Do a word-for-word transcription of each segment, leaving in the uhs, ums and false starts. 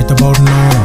right about now.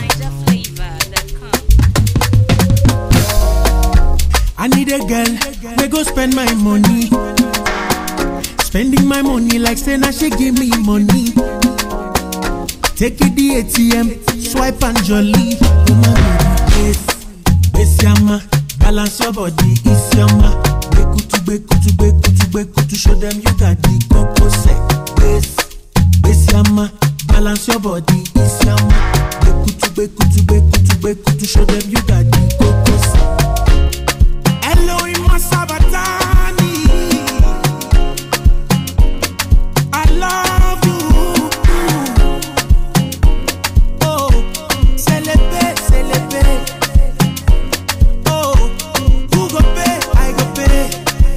I need a girl, we go spend my money. Spending my money like say now she give me money. Take it the A T M, swipe and jolly. Oh my baby, base yama, balance your body, is yama. Beku to beku to beku to beku to show them you got the coco set. Base, base yama, balance your body, is yama. Beku to beku to beku to beku to show them you got the coco set. Hello, in my sabatani. I love you. Oh, celebrate, celebrate. Oh, who go pay? I go pay.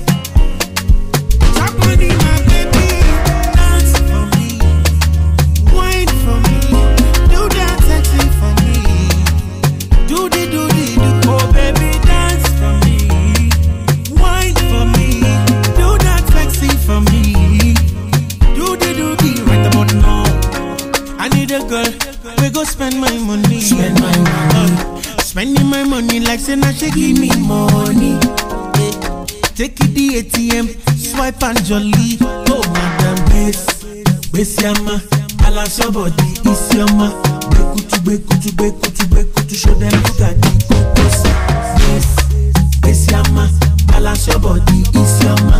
Talk money, my baby. Dance for me, wine for me, do that sexy for me. Do the, do the, do. Oh, baby, dance for me, wine for me, do that sexy for me. Do the, do the, right about now. I need a girl, we go spend my money. Spend my money. Uh, spending my money like say now she give me money. Eh, take it the A T M, swipe and jolly. Oh madam, base, base yama, balance your body, is yama. Beku to beku to beku to beku to show them you got the coco set. Base, base yama, balance your body, is yama.